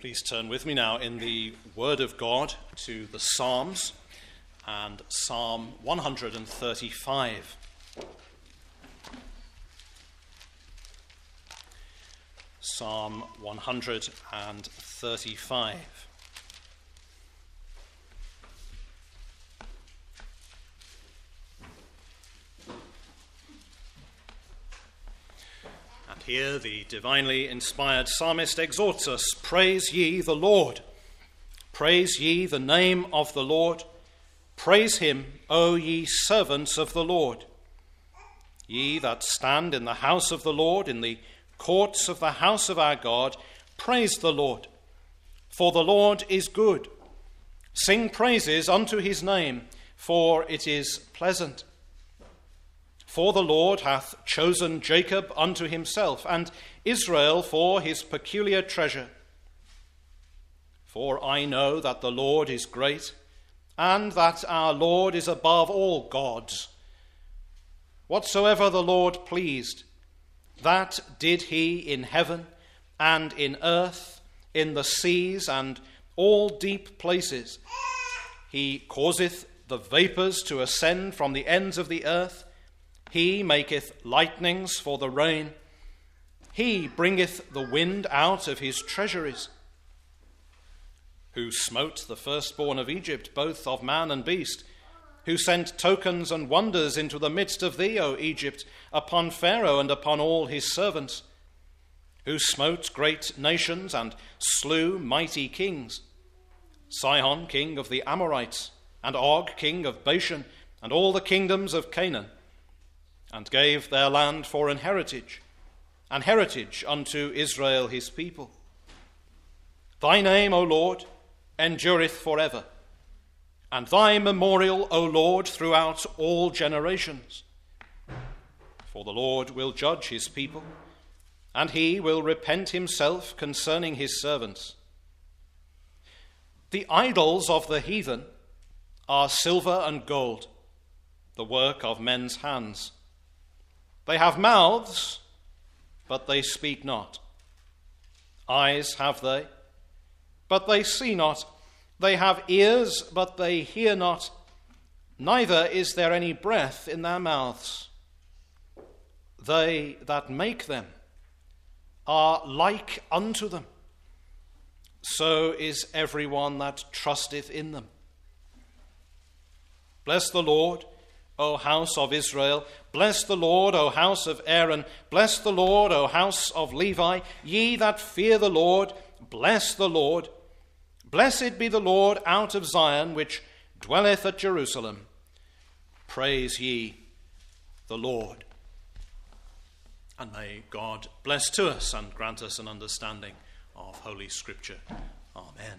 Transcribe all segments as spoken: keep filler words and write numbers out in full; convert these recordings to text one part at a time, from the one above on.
Please turn with me now in the Word of God to the Psalms and Psalm one hundred thirty-five. Psalm one hundred thirty-five. Here the divinely inspired psalmist exhorts us, "Praise ye the Lord. Praise ye the name of the Lord. Praise him, O ye servants of the Lord. Ye that stand in the house of the Lord, in the courts of the house of our God, praise the Lord. For the Lord is good. Sing praises unto his name, for it is pleasant. For the Lord hath chosen Jacob unto himself, and Israel for his peculiar treasure. For I know that the Lord is great, and that our Lord is above all gods. Whatsoever the Lord pleased, that did he in heaven and in earth, in the seas and all deep places. He causeth the vapours to ascend from the ends of the earth. He maketh lightnings for the rain. He bringeth the wind out of his treasuries. Who smote the firstborn of Egypt, both of man and beast, who sent tokens and wonders into the midst of thee, O Egypt, upon Pharaoh and upon all his servants, who smote great nations and slew mighty kings, Sihon, king of the Amorites, and Og, king of Bashan, and all the kingdoms of Canaan, and gave their land for an heritage, an heritage unto Israel his people. Thy name, O Lord, endureth forever, and thy memorial, O Lord, throughout all generations. For the Lord will judge his people, and he will repent himself concerning his servants. The idols of the heathen are silver and gold, the work of men's hands. They have mouths, but they speak not. Eyes have they, but they see not. They have ears, but they hear not. Neither is there any breath in their mouths. They that make them are like unto them. So is every one that trusteth in them. Bless the Lord, O house of Israel. Bless the Lord, O house of Aaron. Bless the Lord, O house of Levi. Ye that fear the Lord, bless the Lord. Blessed be the Lord out of Zion, which dwelleth at Jerusalem. Praise ye the Lord. And may God bless to us and grant us an understanding of Holy Scripture. Amen.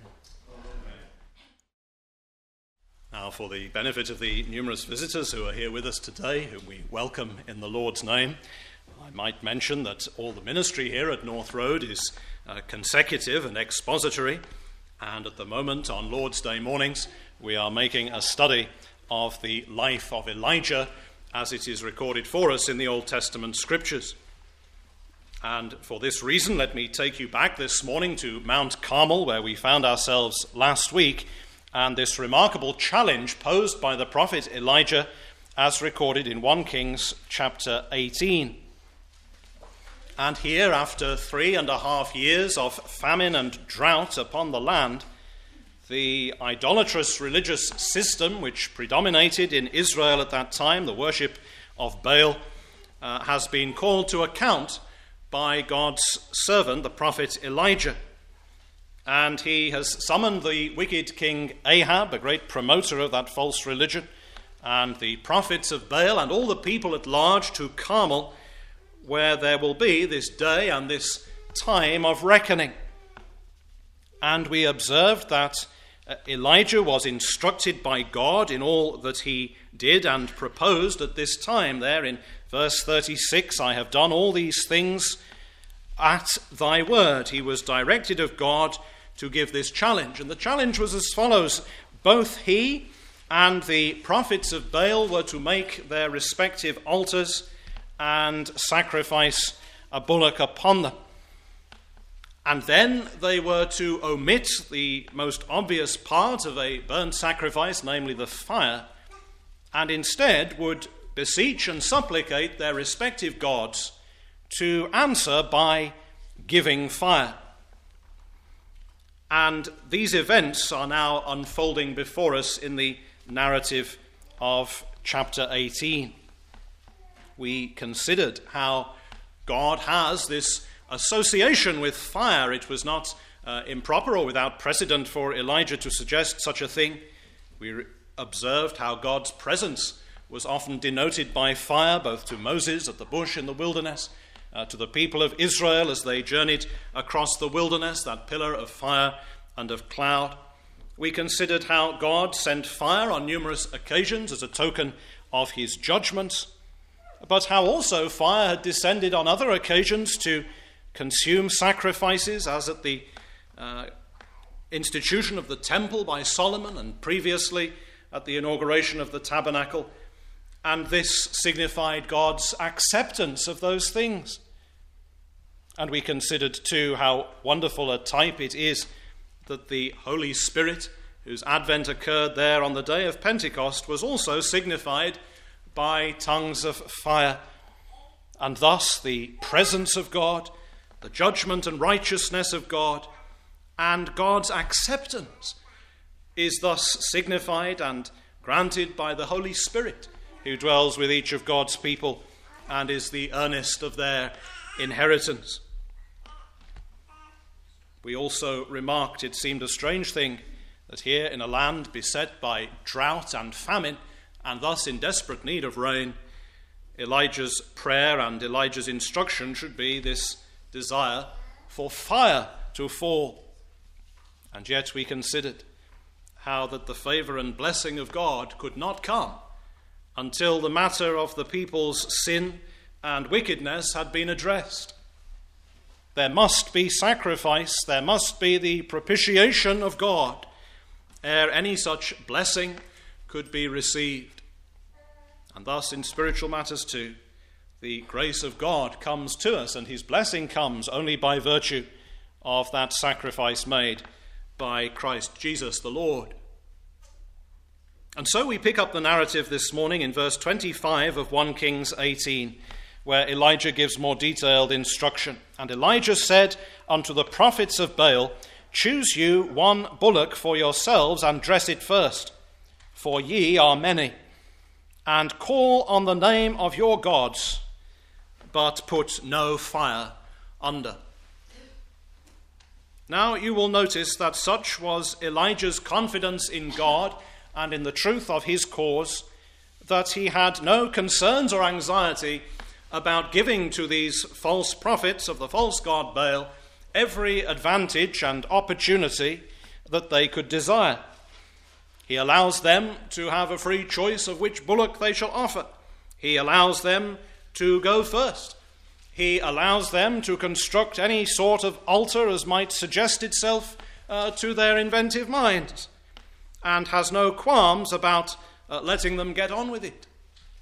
Now, for the benefit of the numerous visitors who are here with us today, whom we welcome in the Lord's name, I might mention that all the ministry here at North Road is uh, consecutive and expository, and at the moment, on Lord's Day mornings, we are making a study of the life of Elijah as it is recorded for us in the Old Testament Scriptures. And for this reason, let me take you back this morning to Mount Carmel, where we found ourselves last week, and this remarkable challenge posed by the prophet Elijah as recorded in First Kings chapter eighteen. And here, after three and a half years of famine and drought upon the land, the idolatrous religious system which predominated in Israel at that time, the worship of Baal, uh, has been called to account by God's servant, the prophet Elijah. And he has summoned the wicked king Ahab, a great promoter of that false religion, and the prophets of Baal and all the people at large to Carmel, where there will be this day and this time of reckoning. And we observed that Elijah was instructed by God in all that he did and proposed at this time. There in verse thirty-six, I have done all these things at thy word. He was directed of God to give this challenge. And the challenge was as follows. Both he and the prophets of Baal were to make their respective altars and sacrifice a bullock upon them. And then they were to omit the most obvious part of a burnt sacrifice, namely the fire, and instead would beseech and supplicate their respective gods to answer by giving fire. And these events are now unfolding before us in the narrative of chapter eighteen. We considered how God has this association with fire. It was not uh, improper or without precedent for Elijah to suggest such a thing. We re- observed how God's presence was often denoted by fire, both to Moses at the bush in the wilderness, uh, to the people of Israel as they journeyed across the wilderness, that pillar of fire and of cloud. We considered how God sent fire on numerous occasions as a token of his judgments, but how also fire had descended on other occasions to consume sacrifices, as at the uh, institution of the temple by Solomon and previously at the inauguration of the tabernacle. And this signified God's acceptance of those things. And we considered too how wonderful a type it is that the Holy Spirit, whose advent occurred there on the day of Pentecost, was also signified by tongues of fire. And thus the presence of God, the judgment and righteousness of God, and God's acceptance is thus signified and granted by the Holy Spirit, who dwells with each of God's people and is the earnest of their inheritance. We also remarked it seemed a strange thing that here in a land beset by drought and famine, and thus in desperate need of rain, Elijah's prayer and Elijah's instruction should be this desire for fire to fall. And yet we considered how that the favour and blessing of God could not come until the matter of the people's sin and wickedness had been addressed. There must be sacrifice, there must be the propitiation of God, ere any such blessing could be received. And thus in spiritual matters too, the grace of God comes to us, and his blessing comes only by virtue of that sacrifice made by Christ Jesus the Lord. And so we pick up the narrative this morning in verse twenty-five of First Kings eighteen, where Elijah gives more detailed instruction. And Elijah said unto the prophets of Baal, Choose you one bullock for yourselves, and dress it first, for ye are many, and call on the name of your gods, but put no fire under. Now you will notice that such was Elijah's confidence in God and in the truth of his cause, that he had no concerns or anxiety about giving to these false prophets of the false god Baal every advantage and opportunity that they could desire. He allows them to have a free choice of which bullock they shall offer. He allows them to go first. He allows them to construct any sort of altar as might suggest itself uh, to their inventive minds, and has no qualms about uh, letting them get on with it.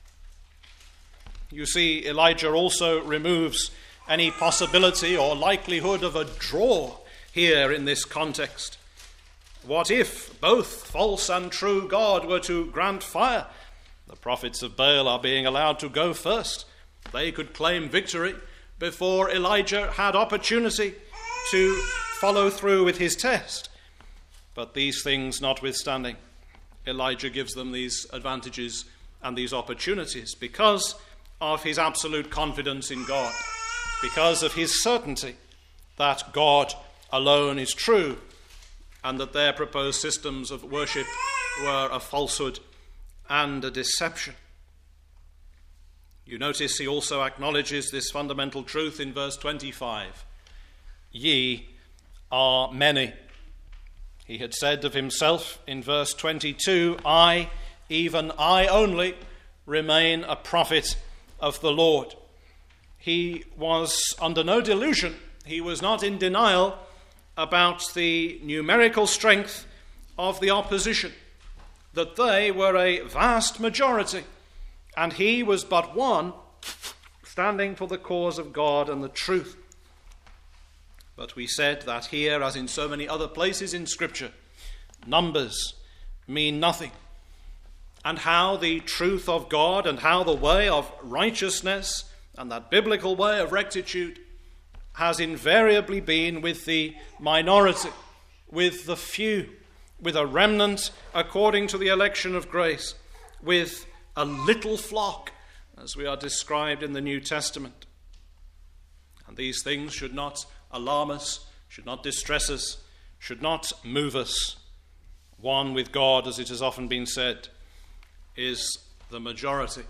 You see, Elijah also removes any possibility or likelihood of a draw here in this context. What if both false and true God were to grant fire? The prophets of Baal are being allowed to go first. They could claim victory before Elijah had opportunity to follow through with his test. But these things notwithstanding, Elijah gives them these advantages and these opportunities because of his absolute confidence in God, because of his certainty that God alone is true, and that their proposed systems of worship were a falsehood and a deception. You notice he also acknowledges this fundamental truth in verse twenty-five. Ye are many. He had said of himself in verse twenty-two, I, even I only, remain a prophet of the Lord. He was under no delusion. He was not in denial about the numerical strength of the opposition, that they were a vast majority, and he was but one standing for the cause of God and the truth. But we said that here, as in so many other places in Scripture, numbers mean nothing, and how the truth of God and how the way of righteousness and that biblical way of rectitude has invariably been with the minority, with the few, with a remnant according to the election of grace, with a little flock, as we are described in the New Testament. And these things should not alarm us, should not distress us, should not move us. One with God, as it has often been said, is the majority.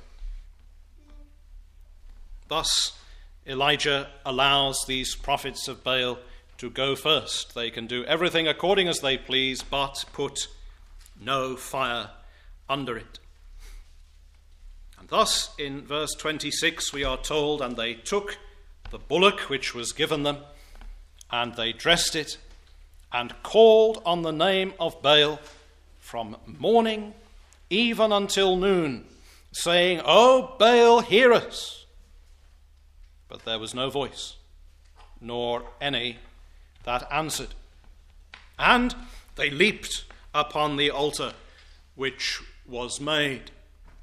Thus, Elijah allows these prophets of Baal to go first. They can do everything according as they please, but put no fire under it. And thus, in verse twenty-six, we are told, and they took the bullock which was given them, and they dressed it, and called on the name of Baal from morning even until noon, saying, O Baal, hear us. But there was no voice, nor any that answered. And they leaped upon the altar which was made.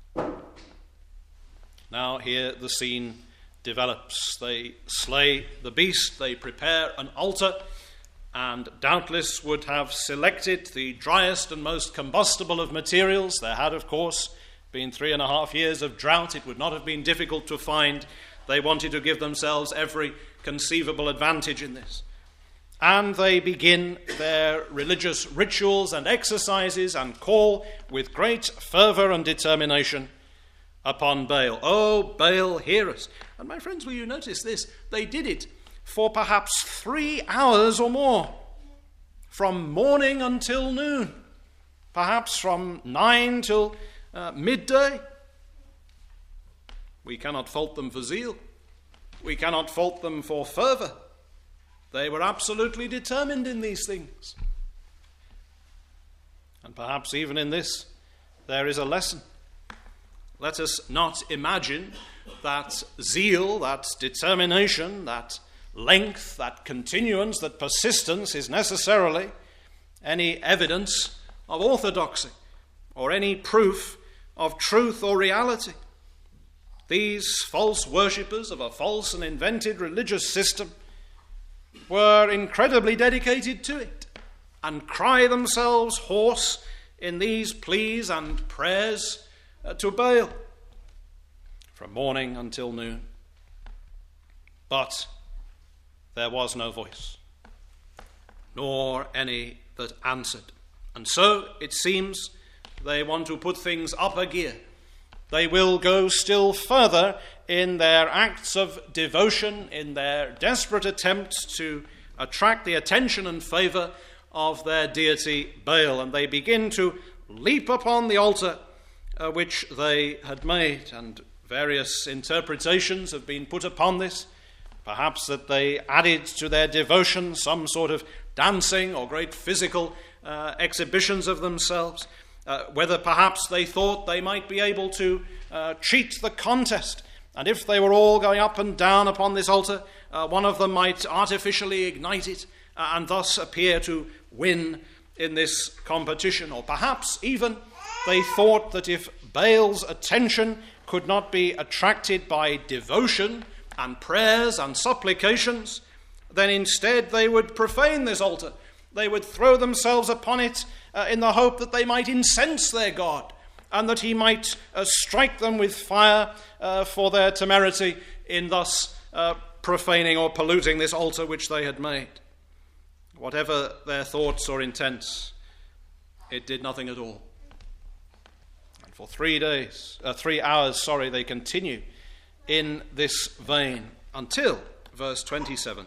Now here the scene develops. They slay the beast, they prepare an altar, and doubtless would have selected the driest and most combustible of materials. There had, of course, been three and a half years of drought. It would not have been difficult to find. They wanted to give themselves every conceivable advantage in this. And they begin their religious rituals and exercises and call with great fervour and determination upon Baal. Oh, Baal, hear us. And my friends, will you notice this? They did it for perhaps three hours or more, from morning until noon, perhaps from nine till uh, midday. We cannot fault them for zeal. We cannot fault them for fervour. They were absolutely determined in these things. And perhaps even in this, there is a lesson. Let us not imagine that zeal, that determination, that length, that continuance, that persistence is necessarily any evidence of orthodoxy or any proof of truth or reality. These false worshippers of a false and invented religious system were incredibly dedicated to it and cry themselves hoarse in these pleas and prayers to Baal from morning until noon. But there was no voice, nor any that answered. And so it seems they want to put things up a gear. They will go still further in their acts of devotion, in their desperate attempts to attract the attention and favour of their deity Baal. And they begin to leap upon the altar uh, which they had made. And various interpretations have been put upon this. Perhaps that they added to their devotion some sort of dancing or great physical uh, exhibitions of themselves. Uh, whether perhaps they thought they might be able to uh, cheat the contest. And if they were all going up and down upon this altar, uh, one of them might artificially ignite it uh, and thus appear to win in this competition. Or perhaps even they thought that if Baal's attention could not be attracted by devotion and prayers and supplications, then instead they would profane this altar. They would throw themselves upon it uh, in the hope that they might incense their God and that he might uh, strike them with fire uh, for their temerity in thus uh, profaning or polluting this altar which they had made. Whatever their thoughts or intents, it did nothing at all. And for three days, uh, three hours, sorry, they continue in this vein until, verse twenty-seven,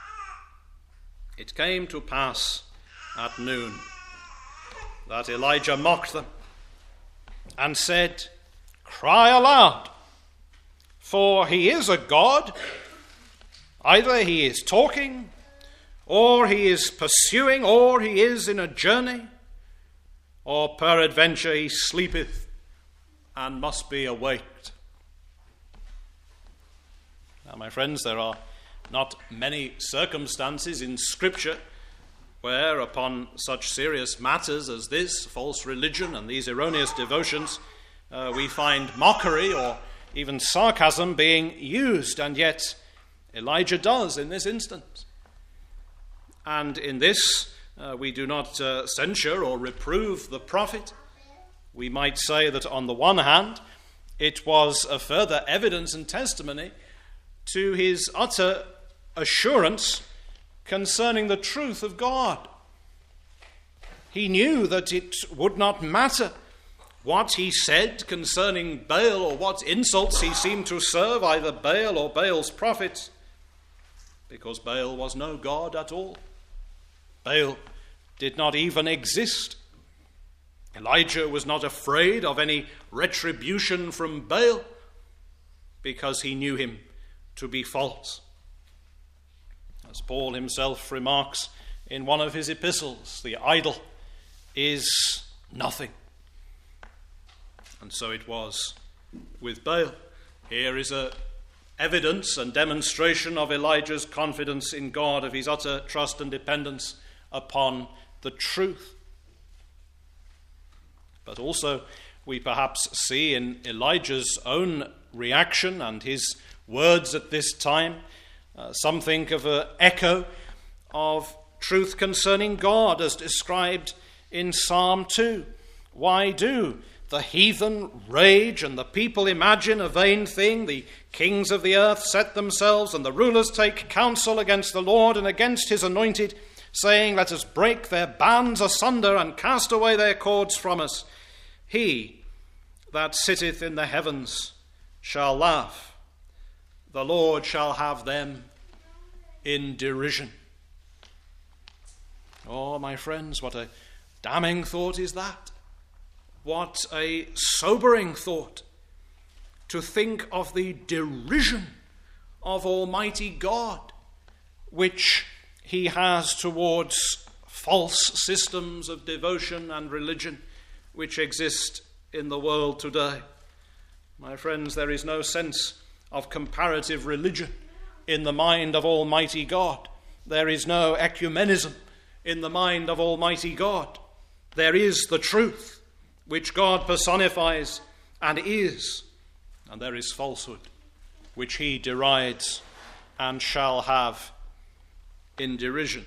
it came to pass at noon that Elijah mocked them and said, Cry aloud, for he is a god. Either he is talking, or he is pursuing, or he is in a journey, or peradventure he sleepeth and must be awaked. Now, my friends, there are not many circumstances in Scripture where, upon such serious matters as this, false religion and these erroneous devotions, uh, we find mockery or even sarcasm being used, and yet Elijah does in this instance. And in this, uh, we do not uh, censure or reprove the prophet. We might say that on the one hand, it was a further evidence and testimony to his utter assurance concerning the truth of God. He knew that it would not matter what he said concerning Baal or what insults he seemed to serve, either Baal or Baal's prophets, because Baal was no God at all. Baal did not even exist. Elijah was not afraid of any retribution from Baal because he knew him to be false. As Paul himself remarks in one of his epistles, the idol is nothing. And so it was with Baal. Here is a evidence and demonstration of Elijah's confidence in God, of his utter trust and dependence upon the truth. But also we perhaps see in Elijah's own reaction and his words at this time uh, something of an echo of truth concerning God as described in Psalm two. Why do the heathen rage and the people imagine a vain thing? The kings of the earth set themselves and the rulers take counsel against the Lord and against his anointed, saying, let us break their bands asunder and cast away their cords from us. He that sitteth in the heavens shall laugh. The Lord shall have them in derision. Oh, my friends, what a damning thought is that. What a sobering thought to think of the derision of Almighty God, which he has towards false systems of devotion and religion which exist in the world today. My friends, there is no sense of comparative religion in the mind of Almighty God. There is no ecumenism in the mind of Almighty God. There is the truth, which God personifies and is, and there is falsehood, which he derides and shall have in derision.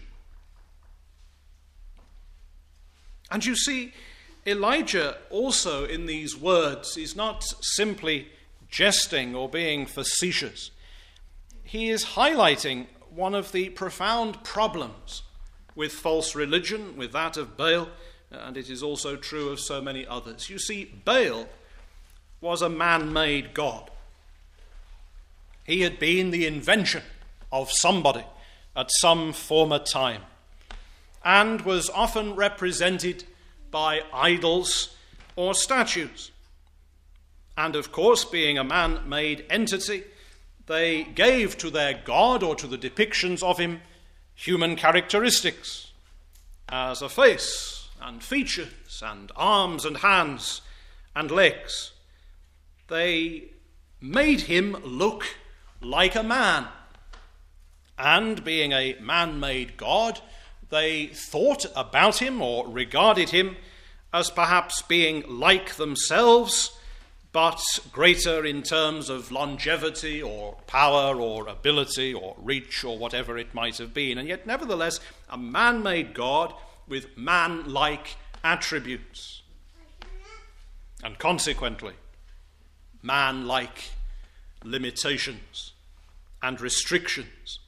And you see, Elijah also in these words is not simply jesting or being facetious. He is highlighting one of the profound problems with false religion, with that of Baal, and it is also true of so many others. You see, Baal was a man-made god. He had been the invention of somebody at some former time, and was often represented by idols or statues. And of course, being a man-made entity, they gave to their god or to the depictions of him human characteristics, as a face and features and arms and hands and legs. They made him look like a man. And being a man-made god, they thought about him or regarded him as perhaps being like themselves, but greater in terms of longevity or power or ability or reach or whatever it might have been. And yet, nevertheless, a man-made God with man-like attributes. And consequently, man-like limitations and restrictions.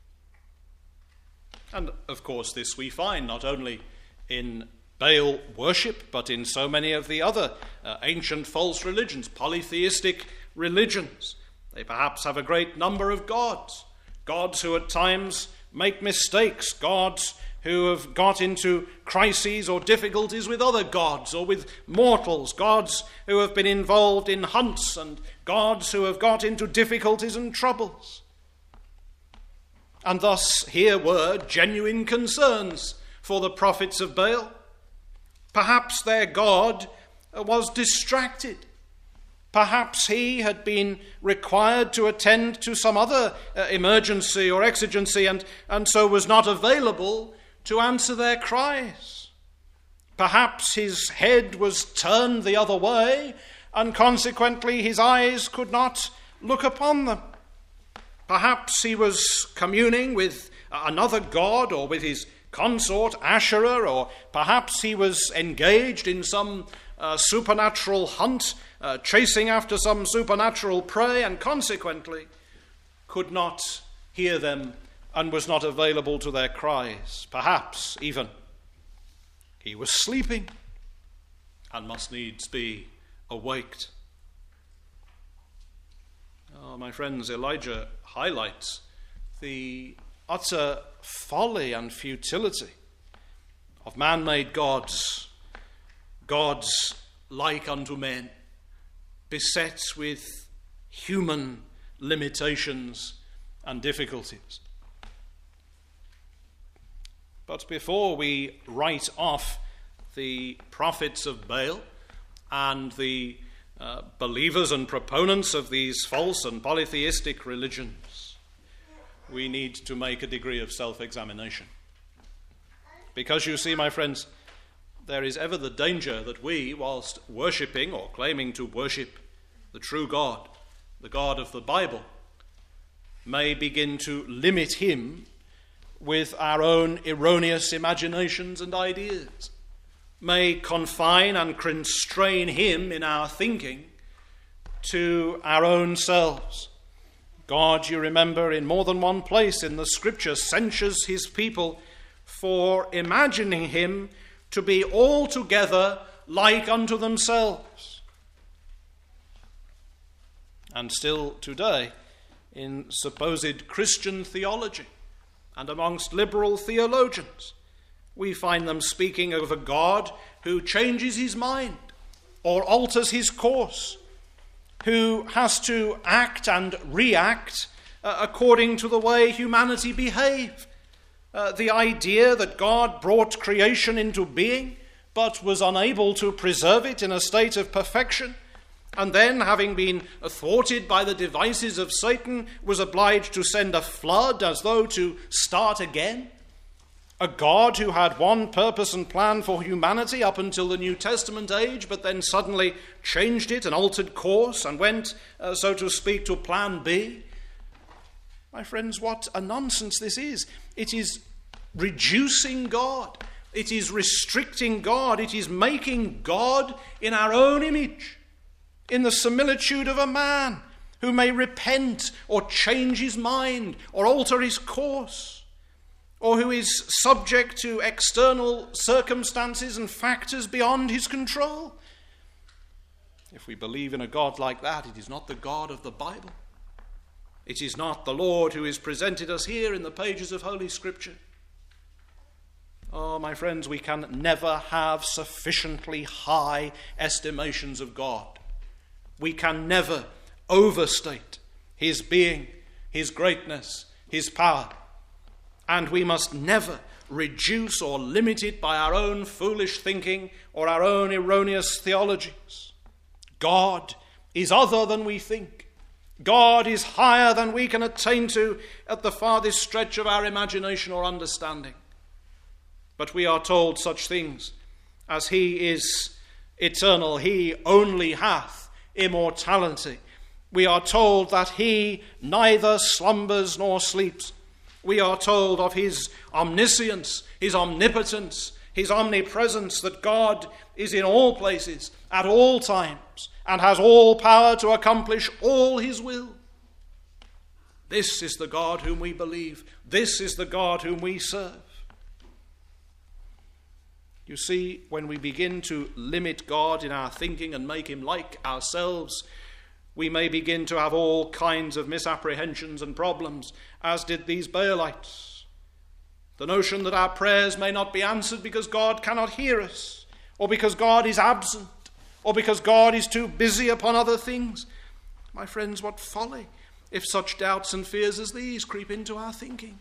And, of course, this we find not only in Baal worship, but in so many of the other uh, ancient false religions, polytheistic religions. They perhaps have a great number of gods, gods who at times make mistakes, gods who have got into crises or difficulties with other gods or with mortals, gods who have been involved in hunts, and gods who have got into difficulties and troubles. And thus here were genuine concerns for the prophets of Baal. Perhaps their God was distracted. Perhaps he had been required to attend to some other uh, emergency or exigency and, and so was not available to answer their cries. Perhaps his head was turned the other way and consequently his eyes could not look upon them. Perhaps he was communing with another god or with his consort Asherah, or perhaps he was engaged in some uh, supernatural hunt, uh, chasing after some supernatural prey, and consequently could not hear them and was not available to their cries. Perhaps even he was sleeping and must needs be awaked. Oh, my friends, Elijah highlights the utter folly and futility of man-made gods, gods like unto men, beset with human limitations and difficulties. But before we write off the prophets of Baal and the uh, believers and proponents of these false and polytheistic religions, we need to make a degree of self-examination. Because you see, my friends, there is ever the danger that we, whilst worshipping or claiming to worship the true God, the God of the Bible, may begin to limit him with our own erroneous imaginations and ideas, may confine and constrain him in our thinking to our own selves. God, you remember, in more than one place in the Scripture, censures his people for imagining him to be altogether like unto themselves. And still today, in supposed Christian theology and amongst liberal theologians, we find them speaking of a God who changes his mind or alters his course, who has to act and react uh, according to the way humanity behave. Uh, the idea that God brought creation into being, but was unable to preserve it in a state of perfection, and then, having been thwarted by the devices of Satan, was obliged to send a flood as though to start again. A God who had one purpose and plan for humanity up until the New Testament age, but then suddenly changed it and altered course and went, uh, so to speak, to plan B. My friends, what a nonsense this is. It is reducing God. It is restricting God. It is making God in our own image, in the similitude of a man who may repent or change his mind or alter his course, or who is subject to external circumstances and factors beyond his control. If we believe in a God like that, it is not the God of the Bible. It is not the Lord who is presented us here in the pages of Holy Scripture. Oh, my friends, we can never have sufficiently high estimations of God. We can never overstate his being, his greatness, his power. And we must never reduce or limit it by our own foolish thinking or our own erroneous theologies. God is other than we think. God is higher than we can attain to at the farthest stretch of our imagination or understanding. But we are told such things as he is eternal, he only hath immortality. We are told that he neither slumbers nor sleeps. We are told of his omniscience, his omnipotence, his omnipresence, that God is in all places, at all times, and has all power to accomplish all his will. This is the God whom we believe. This is the God whom we serve. You see, when we begin to limit God in our thinking and make him like ourselves, we may begin to have all kinds of misapprehensions and problems, as did these Baalites. The notion that our prayers may not be answered because God cannot hear us, or because God is absent, or because God is too busy upon other things. My friends, what folly if such doubts and fears as these creep into our thinking.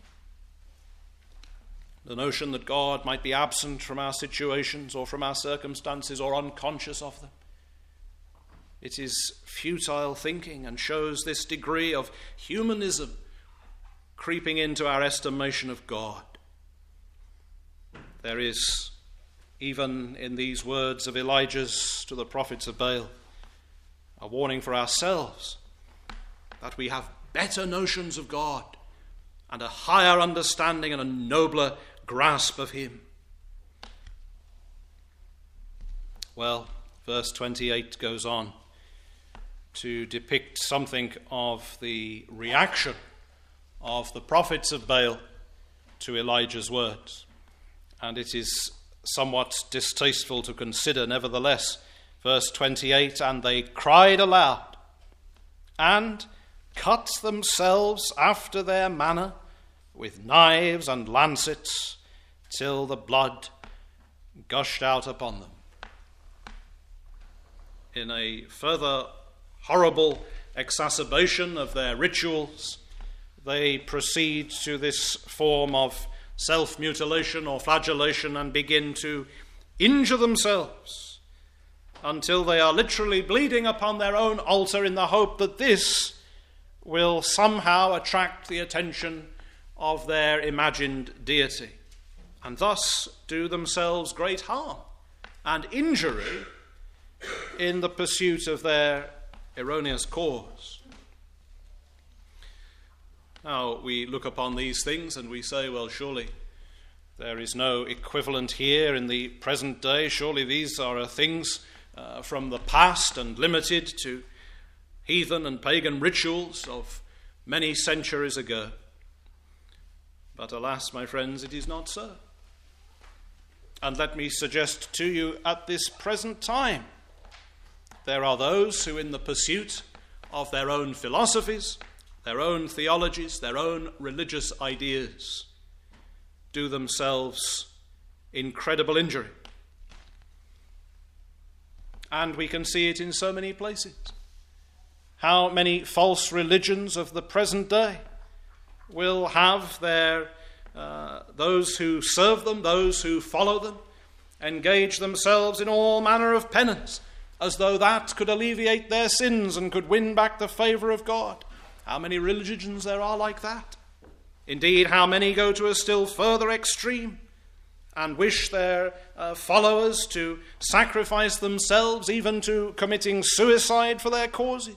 The notion that God might be absent from our situations or from our circumstances or unconscious of them. It is futile thinking and shows this degree of humanism creeping into our estimation of God. There is, even in these words of Elijah's to the prophets of Baal, a warning for ourselves that we have better notions of God and a higher understanding and a nobler grasp of him. Well, verse twenty-eight goes on to depict something of the reaction of the prophets of Baal to Elijah's words. And it is somewhat distasteful to consider, nevertheless. Verse twenty-eight, and they cried aloud and cut themselves after their manner with knives and lancets till the blood gushed out upon them. In a further horrible exacerbation of their rituals, they proceed to this form of self-mutilation or flagellation and begin to injure themselves until they are literally bleeding upon their own altar in the hope that this will somehow attract the attention of their imagined deity, and thus do themselves great harm and injury in the pursuit of their erroneous cause. Now, we look upon these things and we say, well, surely there is no equivalent here in the present day. Surely these are things uh, from the past and limited to heathen and pagan rituals of many centuries ago. But alas, my friends, it is not so. And let me suggest to you at this present time, there are those who in the pursuit of their own philosophies, their own theologies, their own religious ideas, do themselves incredible injury. And we can see it in so many places. How many false religions of the present day will have their uh, those who serve them, those who follow them, engage themselves in all manner of penance, as though that could alleviate their sins and could win back the favour of God. How many religions there are like that? Indeed, how many go to a still further extreme and wish their uh, followers to sacrifice themselves, even to committing suicide for their causes?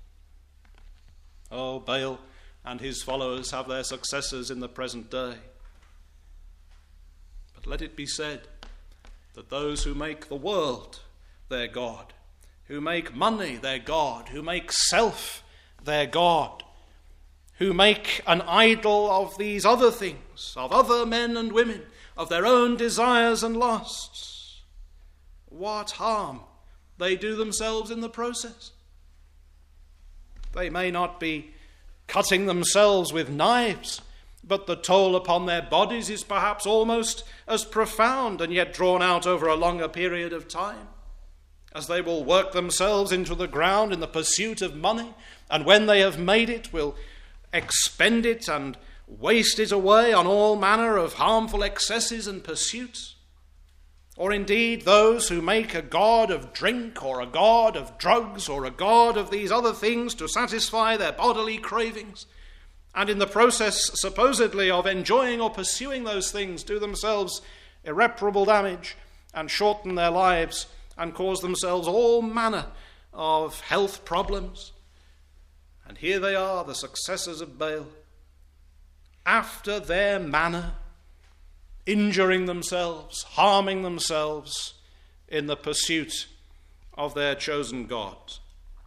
Oh, Baal and his followers have their successors in the present day. But let it be said that those who make the world their God, who make money their God, who make self their God, who make an idol of these other things, of other men and women, of their own desires and lusts, what harm they do themselves in the process. They may not be cutting themselves with knives, but the toll upon their bodies is perhaps almost as profound and yet drawn out over a longer period of time, as they will work themselves into the ground in the pursuit of money, and when they have made it will expend it and waste it away on all manner of harmful excesses and pursuits. Or indeed those who make a god of drink or a god of drugs or a god of these other things to satisfy their bodily cravings, and in the process supposedly of enjoying or pursuing those things do themselves irreparable damage and shorten their lives and cause themselves all manner of health problems. And here they are, the successors of Baal, after their manner, injuring themselves, harming themselves in the pursuit of their chosen gods.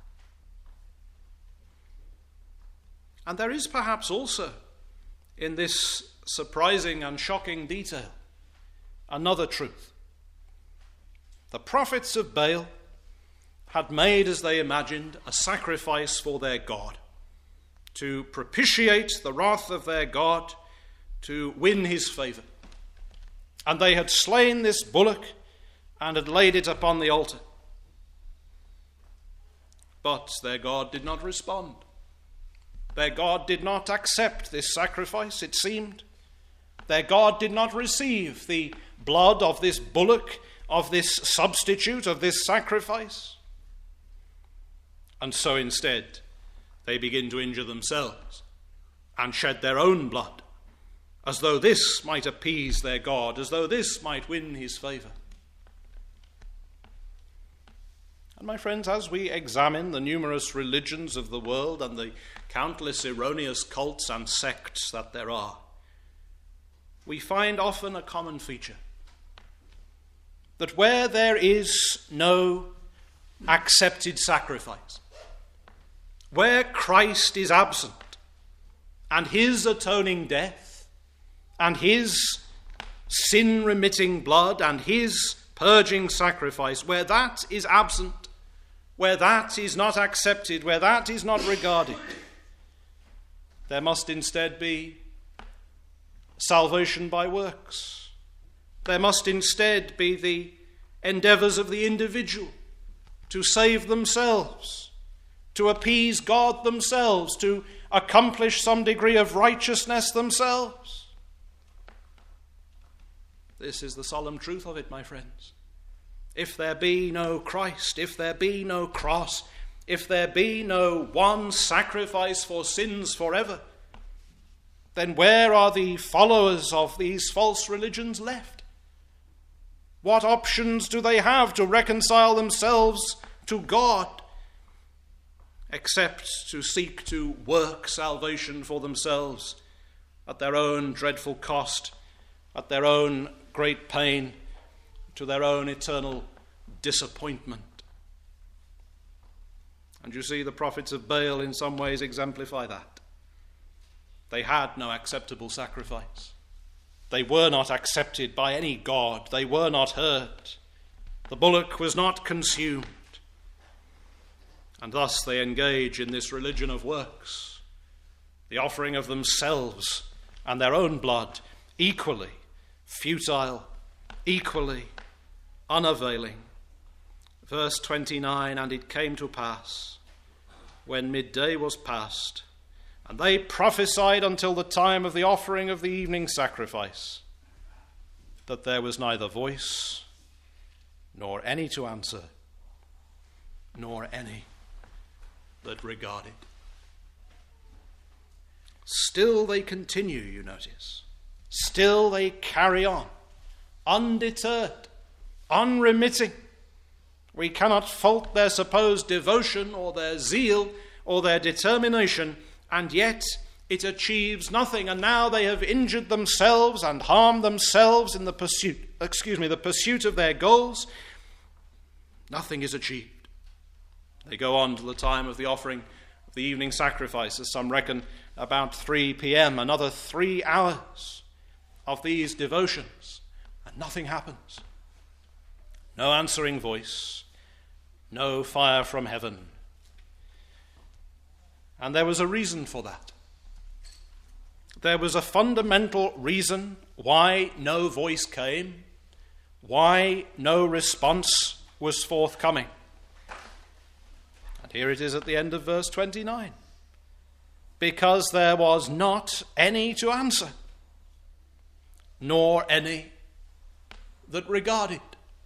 And there is perhaps also, in this surprising and shocking detail, another truth. The prophets of Baal had made, as they imagined, a sacrifice for their God, to propitiate the wrath of their God, to win his favour. And they had slain this bullock and had laid it upon the altar. But their God did not respond. Their God did not accept this sacrifice, it seemed. Their God did not receive the blood of this bullock, of this substitute, of this sacrifice. And so instead, they begin to injure themselves and shed their own blood, as though this might appease their God, as though this might win his favour. And my friends, as we examine the numerous religions of the world and the countless erroneous cults and sects that there are, we find often a common feature. That where there is no accepted sacrifice, where Christ is absent, and his atoning death, and his sin-remitting blood, and his purging sacrifice, where that is absent, where that is not accepted, where that is not regarded, there must instead be salvation by works. There must instead be the endeavours of the individual to save themselves, to appease God themselves, to accomplish some degree of righteousness themselves. This is the solemn truth of it, my friends. If there be no Christ, if there be no cross, if there be no one sacrifice for sins forever, then where are the followers of these false religions left? What options do they have to reconcile themselves to God, except to seek to work salvation for themselves at their own dreadful cost, at their own great pain, to their own eternal disappointment? And you see, the prophets of Baal in some ways exemplify that. They had no acceptable sacrifice. They were not accepted by any god. They were not heard. The bullock was not consumed. And thus they engage in this religion of works, the offering of themselves and their own blood, equally futile, equally unavailing. Verse twenty-nine, and it came to pass, when midday was past, and they prophesied until the time of the offering of the evening sacrifice, that there was neither voice, nor any to answer, nor any that regarded. Still they continue, you notice. Still they carry on, undeterred, unremitting. We cannot fault their supposed devotion or their zeal or their determination, and yet it achieves nothing. And now they have injured themselves and harmed themselves in the pursuit, excuse me, the pursuit of their goals. Nothing is achieved. They go on to the time of the offering of the evening sacrifice, as some reckon about three p.m., another three hours of these devotions, and nothing happens. No answering voice, no fire from heaven. And there was a reason for that. There was a fundamental reason why no voice came, why no response was forthcoming. And here it is at the end of verse twenty-nine. Because there was not any to answer, nor any that regarded.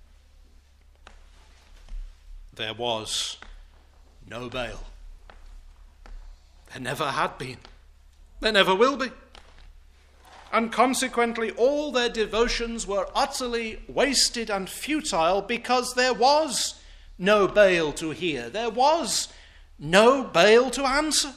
There was no Baal. There never had been. There never will be. And consequently, all their devotions were utterly wasted and futile because there was no Baal to hear. There was no Baal to answer.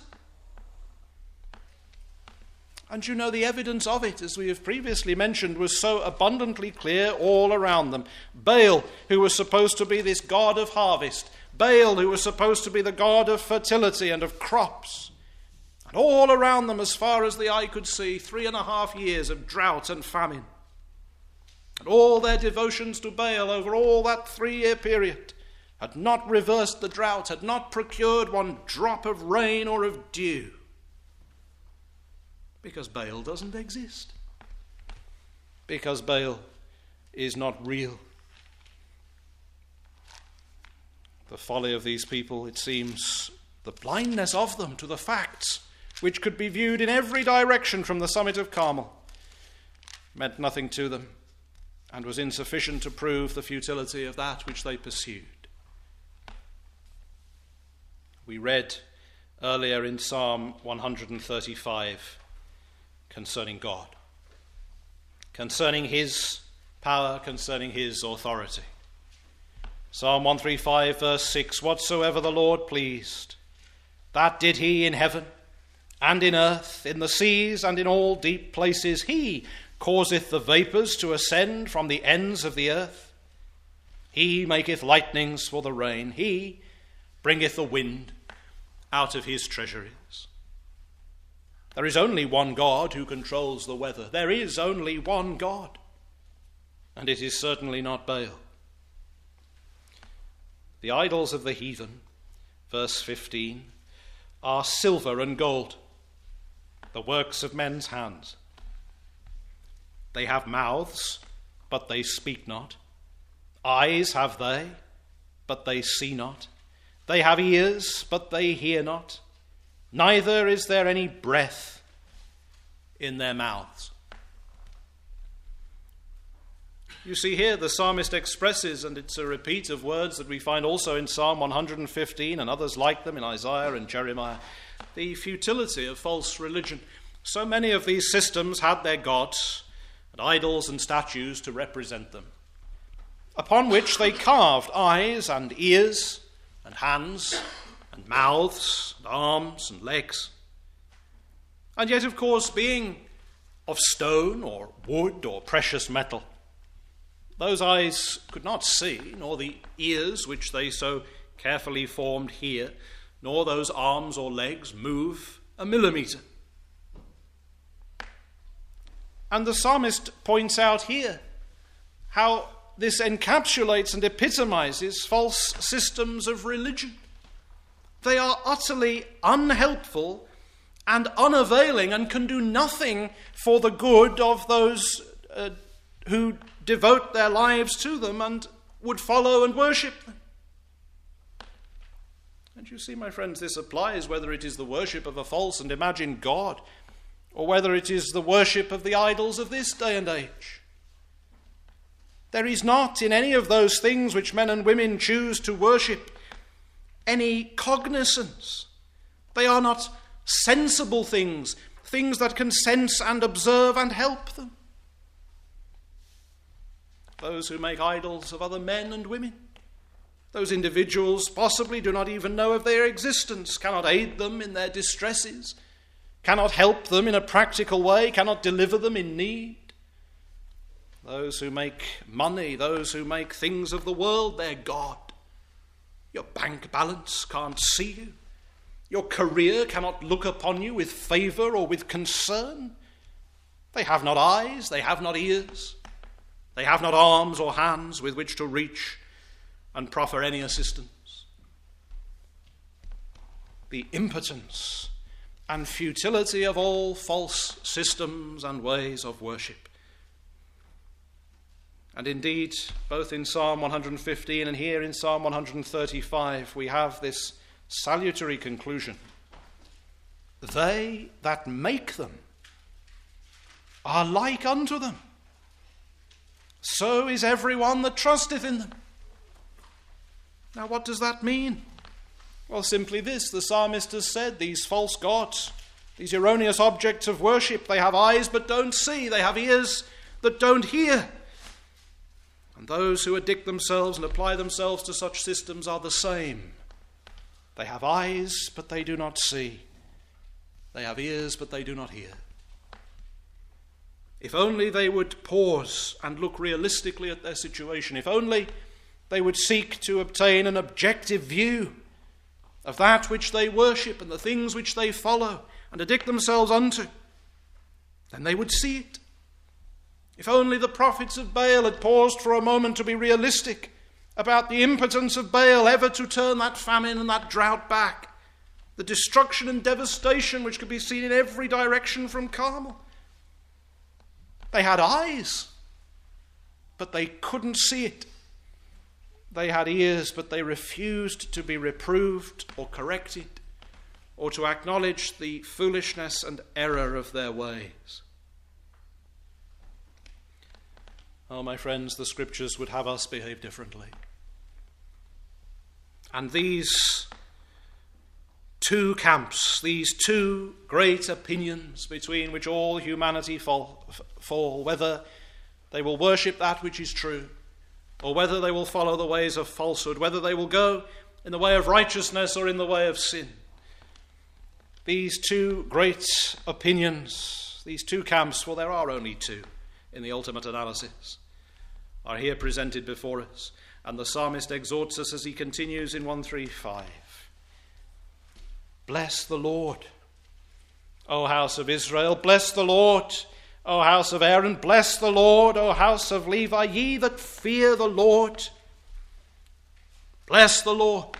And you know, the evidence of it, as we have previously mentioned, was so abundantly clear all around them. Baal, who was supposed to be this god of harvest. Baal, who was supposed to be the god of fertility and of crops. And all around them, as far as the eye could see, three and a half years of drought and famine. And all their devotions to Baal over all that three-year period had not reversed the drought, had not procured one drop of rain or of dew. Because Baal doesn't exist. Because Baal is not real. The folly of these people, it seems, the blindness of them to the facts, which could be viewed in every direction from the summit of Carmel, meant nothing to them and was insufficient to prove the futility of that which they pursued. we read earlier in Psalm one thirty-five concerning God, concerning his power, concerning his authority. Psalm one thirty-five verse six, whatsoever the Lord pleased, that did he in heaven and in earth, in the seas and in all deep places. He causeth the vapours to ascend from the ends of the earth. He maketh lightnings for the rain. He bringeth the wind out of his treasuries. There is only one God who controls the weather. There is only one God, and it is certainly not Baal. The idols of the heathen, verse fifteen, are silver and gold, the works of men's hands. They have mouths, but they speak not. Eyes have they, but they see not. They have ears, but they hear not. Neither is there any breath in their mouths. You see here the psalmist expresses, and it's a repeat of words that we find also in Psalm one fifteen and others like them in Isaiah and Jeremiah, the futility of false religion. So many of these systems had their gods and idols and statues to represent them, upon which they carved eyes and ears and hands and mouths and arms and legs. And yet, of course, being of stone or wood or precious metal, those eyes could not see, nor the ears which they so carefully formed hear, nor those arms or legs move a millimetre. And the psalmist points out here how this encapsulates and epitomizes false systems of religion. They are utterly unhelpful and unavailing and can do nothing for the good of those uh, who devote their lives to them and would follow and worship them. And you see, my friends, this applies whether it is the worship of a false and imagined God or whether it is the worship of the idols of this day and age. There is not in any of those things which men and women choose to worship any cognizance. They are not sensible things, things that can sense and observe and help them. Those who make idols of other men and women, those individuals possibly do not even know of their existence, cannot aid them in their distresses, cannot help them in a practical way, cannot deliver them in need. Those who make money, those who make things of the world their God. Your bank balance can't see you. Your career cannot look upon you with favour or with concern. They have not eyes, they have not ears. They have not arms or hands with which to reach and proffer any assistance. The impotence and futility of all false systems and ways of worship. And indeed, both in Psalm one fifteen and here in Psalm one thirty-five, we have this salutary conclusion. They that make them are like unto them. So is everyone that trusteth in them. Now, what does that mean? Well, simply this. The psalmist has said these false gods, these erroneous objects of worship, they have eyes but don't see. They have ears that don't hear. And those who addict themselves and apply themselves to such systems are the same. They have eyes, but they do not see. They have ears, but they do not hear. If only they would pause and look realistically at their situation. If only they would seek to obtain an objective view of that which they worship and the things which they follow and addict themselves unto, then they would see it. If only the prophets of Baal had paused for a moment to be realistic about the impotence of Baal ever to turn that famine and that drought back, the destruction and devastation which could be seen in every direction from Carmel. They had eyes, but they couldn't see it. They had ears, but they refused to be reproved or corrected or to acknowledge the foolishness and error of their ways. Oh, my friends, the scriptures would have us behave differently. And these two camps, these two great opinions between which all humanity fall, fall, whether they will worship that which is true, or whether they will follow the ways of falsehood, whether they will go in the way of righteousness or in the way of sin. These two great opinions, these two camps, well, there are only two in the ultimate analysis, are here presented before us. And the psalmist exhorts us as he continues in one thirty-five. Bless the Lord, O house of Israel. Bless the Lord, O house of Aaron. Bless the Lord, O house of Levi. Ye that fear the Lord, bless the Lord.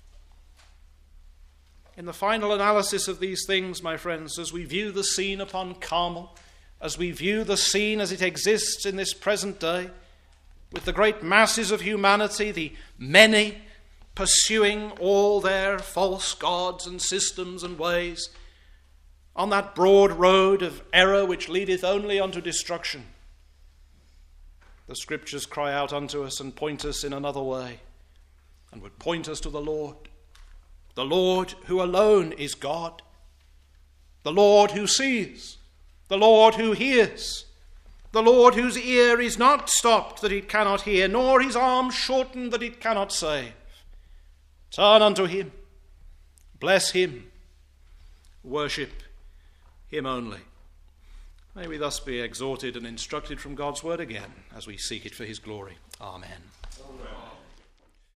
In the final analysis of these things, my friends, as we view the scene upon Carmel, as we view the scene as it exists in this present day, with the great masses of humanity, the many pursuing all their false gods and systems and ways, on that broad road of error which leadeth only unto destruction, the Scriptures cry out unto us and point us in another way, and would point us to the Lord. The Lord who alone is God. The Lord who sees. The Lord who hears. The Lord whose ear is not stopped that it cannot hear, nor his arm shortened that it cannot save. Turn unto him. Bless him. Worship him only. May we thus be exhorted and instructed from God's word again as we seek it for his glory. Amen. Amen.